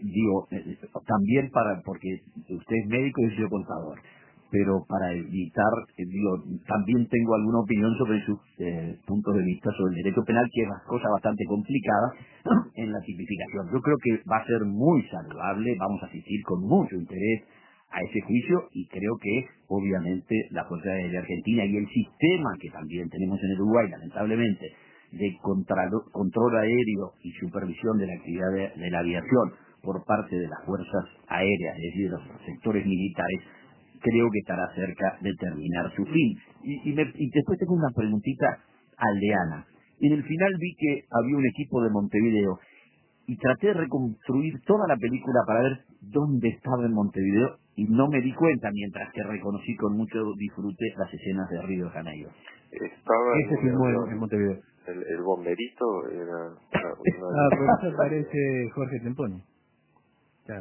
También porque usted es médico y yo contador, pero para evitar, también tengo alguna opinión sobre sus puntos de vista sobre el derecho penal, que es una cosa bastante complicada en la tipificación. Yo creo que va a ser muy saludable, vamos a asistir con mucho interés a ese juicio y creo que obviamente la Fuerza Aérea Argentina y el sistema que también tenemos en el Uruguay, lamentablemente, de control aéreo y supervisión de la actividad de la aviación por parte de las fuerzas aéreas, es decir, de los sectores militares, creo que estará cerca de terminar su fin. Y después tengo una preguntita aldeana. En el final vi que había un equipo de Montevideo y traté de reconstruir toda la película para ver dónde estaba en Montevideo y no me di cuenta, mientras que reconocí con mucho disfrute las escenas de Río de Janeiro. Ese filmó en Montevideo. El bomberito era por eso aparece Jorge Temponi. Claro.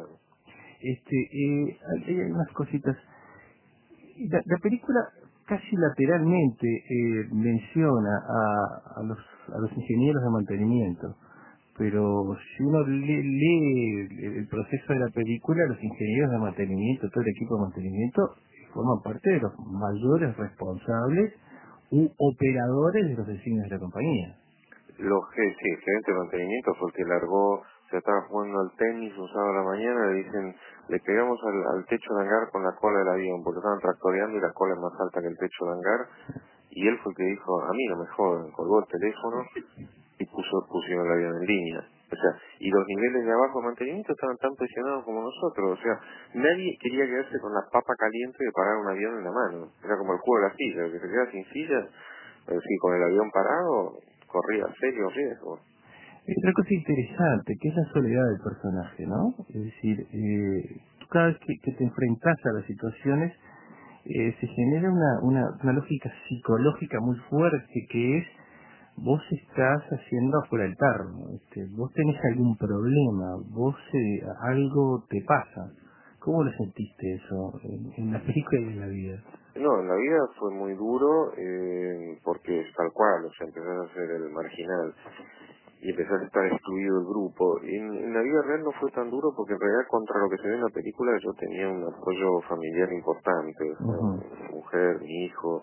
Hay unas cositas. La película casi lateralmente menciona a los ingenieros de mantenimiento, pero si uno lee el proceso de la película, los ingenieros de mantenimiento, todo el equipo de mantenimiento, forman parte de los mayores responsables u operadores de los designios de la compañía. El gerente de mantenimiento fue el que largó, se estaba jugando al tenis un sábado a la mañana, le dicen, le pegamos al techo de hangar con la cola del avión, porque estaban tractoreando y la cola es más alta que el techo de hangar, y él fue el que dijo, a mí no me jodan, colgó el teléfono y pusieron el avión en línea. O sea, y los niveles de abajo de mantenimiento estaban tan presionados como nosotros, o sea, nadie quería quedarse con la papa caliente de parar un avión en la mano, era como el juego de la silla, el que se queda sin silla, pero sí, con el avión parado, corría serio riesgo. Hay otra cosa interesante, que es la soledad del personaje, ¿no? Es decir, tú cada vez que te enfrentas a las situaciones, se genera una lógica psicológica muy fuerte, que es, vos estás haciendo afuera el tarro, vos tenés algún problema, algo te pasa. ¿Cómo lo sentiste eso en la película y en la vida? No, en la vida fue muy duro, porque es tal cual, o sea, empezás a ser el marginal. y empezás a estar excluido del grupo. Y en la vida real no fue tan duro porque en realidad contra lo que se ve en la película yo tenía un apoyo familiar importante. O sea, mi mujer, mi hijo,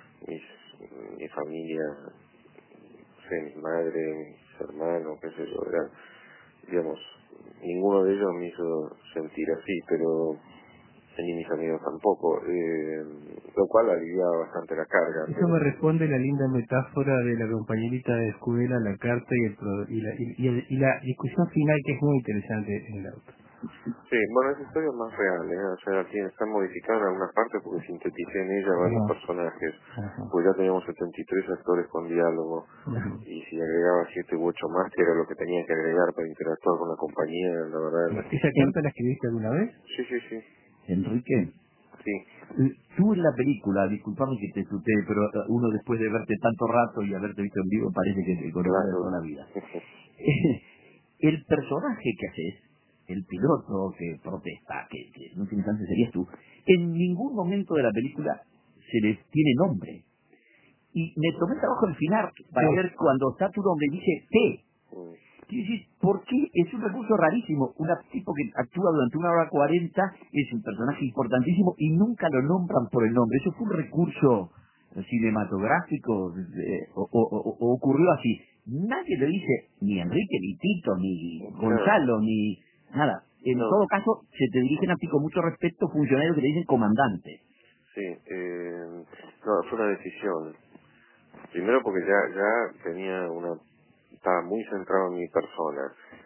mi familia, no sé, mi madre, mis hermanos, qué sé yo, eran, digamos, ninguno de ellos me hizo sentir así, pero ni mis amigos tampoco, lo cual aliviaba bastante la carga. Eso me responde la linda metáfora de la compañerita de escuela, la carta y la discusión final, que es muy interesante en el auto. Sí, bueno, esa historia es más real, o sea, aquí está modificada en algunas partes porque sinteticé en ella varios personajes, pues ya teníamos 73 actores con diálogo, y si agregaba 7 u 8 más, que era lo que tenía que agregar para interactuar con la compañía, la verdad. ¿Esa carta la escribiste alguna vez? Sí, sí, sí. Enrique, Sí. tú en la película, disculpame que te tuté, pero uno después de verte tanto rato y haberte visto en vivo parece que te conoces toda la vida. El personaje que haces, el piloto que protesta, que en última instancia serías tú, en ningún momento de la película se les tiene nombre. Y me tomé el trabajo al final para ver cuando está tu nombre y dice T. Quiero decir, ¿por qué? Es un recurso rarísimo. Un tipo que actúa durante 1 hora 40 es un personaje importantísimo y nunca lo nombran por el nombre. ¿Eso fue un recurso cinematográfico o ocurrió así? Nadie le dice ni Enrique, ni Tito, ni Gonzalo, ni nada. En todo caso, se te dirigen a ti con mucho respeto funcionarios que le dicen comandante. Sí, no, fue una decisión. Primero porque ya tenía estaba muy centrado en mi persona,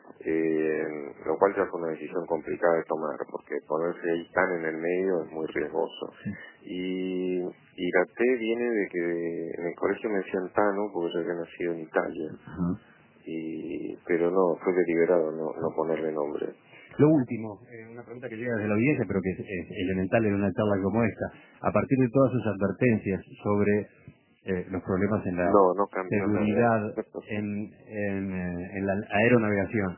lo cual ya fue una decisión complicada de tomar, porque ponerse ahí tan en el medio es muy riesgoso. Y la T viene de que en el colegio me decían Tano, porque yo había nacido en Italia, pero no, fue deliberado no ponerle nombre. Lo último, una pregunta que llega desde la audiencia, pero que es elemental en una charla como esta. A partir de todas sus advertencias sobre los problemas en la seguridad en la aeronavegación,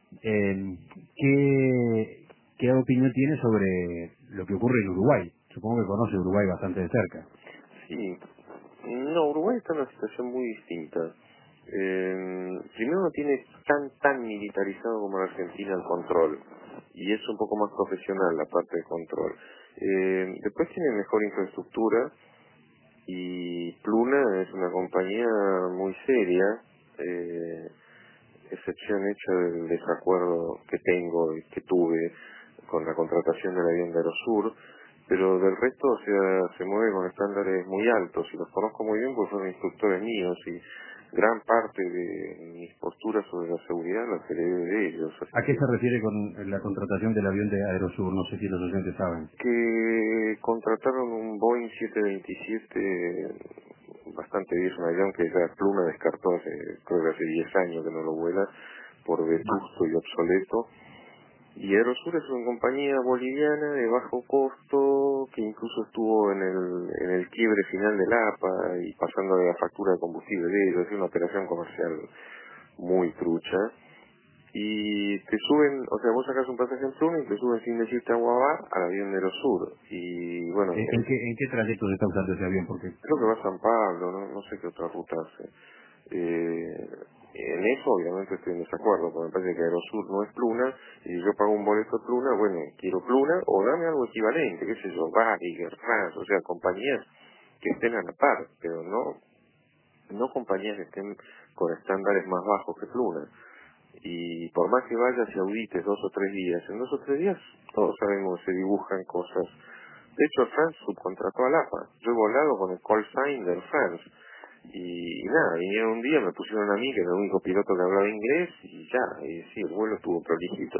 ¿qué opinión tiene sobre lo que ocurre en Uruguay? Supongo que conoce Uruguay bastante de cerca. Sí. No, Uruguay está en una situación muy distinta. Primero no tiene tan militarizado como la Argentina el control, y es un poco más profesional la parte de control. Después tiene mejor infraestructura, y Pluna es una compañía muy seria, excepción hecha del desacuerdo que tengo y que tuve con la contratación del avión de Aerosur, pero del resto, o sea, se mueve con estándares muy altos y los conozco muy bien porque son instructores míos y gran parte de mis posturas sobre la seguridad las heredé de ellos. ¿A qué se refiere con la contratación del avión de Aerosur? No sé si los oyentes saben. Que contrataron un Boeing 727 bastante viejo, un avión que ya Pluma descartó creo que hace 10 años que no lo vuela por vetusto y obsoleto. Y Aerosur es una compañía boliviana de bajo costo que incluso estuvo en el quiebre final del APA y pasando de la factura de combustible de ellos. Es una operación comercial muy trucha. Y te suben, o sea, vos sacas un pasaje en Pluma y te suben sin decirte a Guabá al avión de Aerosur. Y bueno, ¿En qué trayecto se está usando ese avión? Porque creo que va a San Pablo, no sé qué otra ruta hace. En eso obviamente estoy en desacuerdo, porque me parece que Aerosur no es Pluna, y si yo pago un boleto de Pluna, bueno, quiero Pluna, o dame algo equivalente, qué sé yo, Varig, France, o sea, compañías que estén a la par, pero no compañías que estén con estándares más bajos que Pluna. Y por más que vayas y audites 2 o 3 días, en 2 o 3 días todos sabemos que se dibujan cosas. De hecho, France subcontrató al APA. Yo he volado con el call sign del France. Y nada, vinieron un día, me pusieron a mí, que era el único piloto que hablaba inglés, y ya, y sí, el vuelo estuvo prolijito.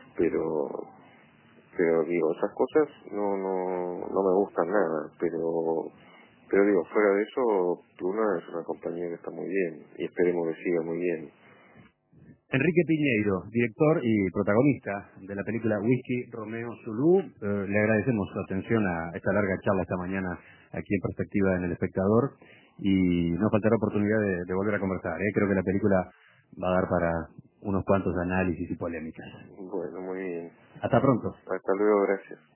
Pero digo, esas cosas no me gustan nada, pero digo, fuera de eso, Pluna es una compañía que está muy bien, y esperemos que siga muy bien. Enrique Piñeiro, director y protagonista de la película Whisky Romeo Zulu, le agradecemos su atención a esta larga charla esta mañana aquí en Perspectiva en El Espectador, y no faltará oportunidad de volver a conversar. Creo que la película va a dar para unos cuantos análisis y polémicas. Bueno, muy bien. Hasta pronto. Hasta luego, gracias.